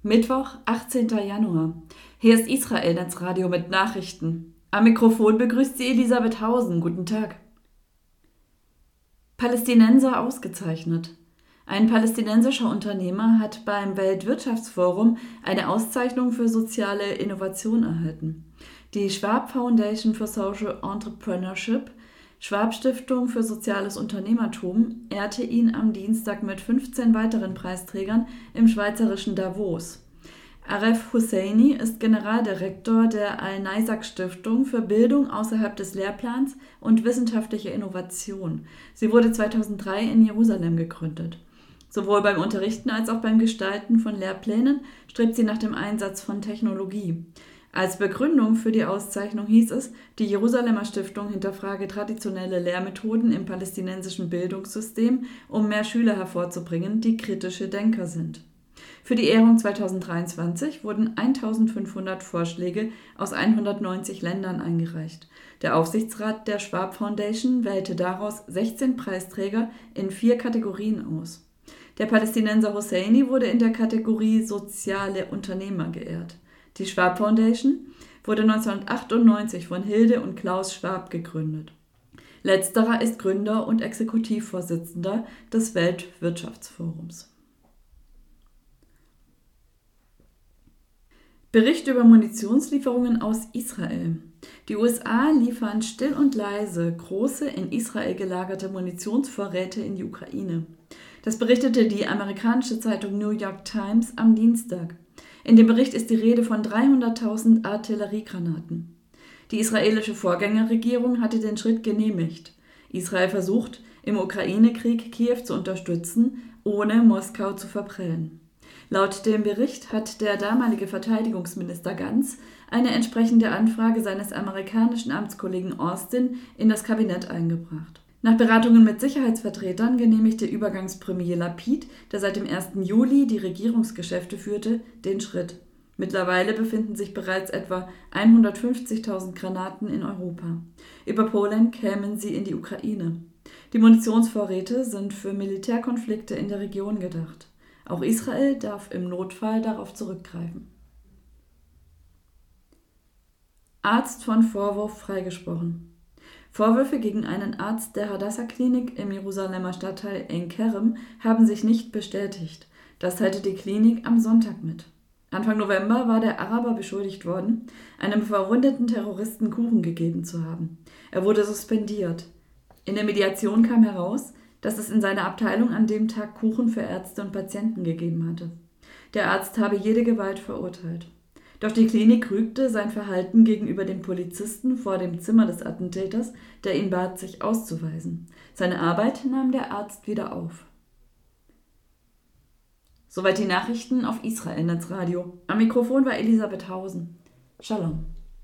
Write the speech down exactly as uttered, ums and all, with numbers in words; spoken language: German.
Mittwoch, achtzehnter Januar. Hier ist Israel Netzradio mit Nachrichten. Am Mikrofon begrüßt sie Elisabeth Hausen. Guten Tag. Palästinenser ausgezeichnet. Ein palästinensischer Unternehmer hat beim Weltwirtschaftsforum eine Auszeichnung für soziale Innovation erhalten. Die Schwab Foundation for Social Entrepreneurship, Schwab Stiftung für soziales Unternehmertum, ehrte ihn am Dienstag mit fünfzehn weiteren Preisträgern im schweizerischen Davos. Aref Husseini ist Generaldirektor der Al-Naisak-Stiftung für Bildung außerhalb des Lehrplans und wissenschaftliche Innovation. Sie wurde zweitausenddrei in Jerusalem gegründet. Sowohl beim Unterrichten als auch beim Gestalten von Lehrplänen strebt sie nach dem Einsatz von Technologie. Als Begründung für die Auszeichnung hieß es, die Jerusalemer Stiftung hinterfrage traditionelle Lehrmethoden im palästinensischen Bildungssystem, um mehr Schüler hervorzubringen, die kritische Denker sind. Für die Ehrung zweitausenddreiundzwanzig wurden eintausendfünfhundert Vorschläge aus hundertneunzig Ländern eingereicht. Der Aufsichtsrat der Schwab Foundation wählte daraus sechzehn Preisträger in vier Kategorien aus. Der Palästinenser Husseini wurde in der Kategorie Soziale Unternehmer geehrt. Die Schwab Foundation wurde neunzehnhundertachtundneunzig von Hilde und Klaus Schwab gegründet. Letzterer ist Gründer und Exekutivvorsitzender des Weltwirtschaftsforums. Bericht über Munitionslieferungen aus Israel. Die U S A liefern still und leise große in Israel gelagerte Munitionsvorräte in die Ukraine. Das berichtete die amerikanische Zeitung New York Times am Dienstag. In dem Bericht ist die Rede von dreihunderttausend Artilleriegranaten. Die israelische Vorgängerregierung hatte den Schritt genehmigt. Israel versucht, im Ukraine-Krieg Kiew zu unterstützen, ohne Moskau zu verprellen. Laut dem Bericht hat der damalige Verteidigungsminister Gantz eine entsprechende Anfrage seines amerikanischen Amtskollegen Austin in das Kabinett eingebracht. Nach Beratungen mit Sicherheitsvertretern genehmigte Übergangspremier Lapid, der seit dem ersten Juli die Regierungsgeschäfte führte, den Schritt. Mittlerweile befinden sich bereits etwa hundertfünfzigtausend Granaten in Europa. Über Polen kämen sie in die Ukraine. Die Munitionsvorräte sind für Militärkonflikte in der Region gedacht. Auch Israel darf im Notfall darauf zurückgreifen. Arzt von Vorwurf freigesprochen. Vorwürfe gegen einen Arzt der Hadassah-Klinik im Jerusalemer Stadtteil Ein Kerem haben sich nicht bestätigt. Das teilte die Klinik am Sonntag mit. Anfang November war der Araber beschuldigt worden, einem verwundeten Terroristen Kuchen gegeben zu haben. Er wurde suspendiert. In der Mediation kam heraus, dass es in seiner Abteilung an dem Tag Kuchen für Ärzte und Patienten gegeben hatte. Der Arzt habe jede Gewalt verurteilt. Doch die Klinik rügte sein Verhalten gegenüber dem Polizisten vor dem Zimmer des Attentäters, der ihn bat, sich auszuweisen. Seine Arbeit nahm der Arzt wieder auf. Soweit die Nachrichten auf Israel Netzradio. Am Mikrofon war Elisabeth Hausen. Shalom.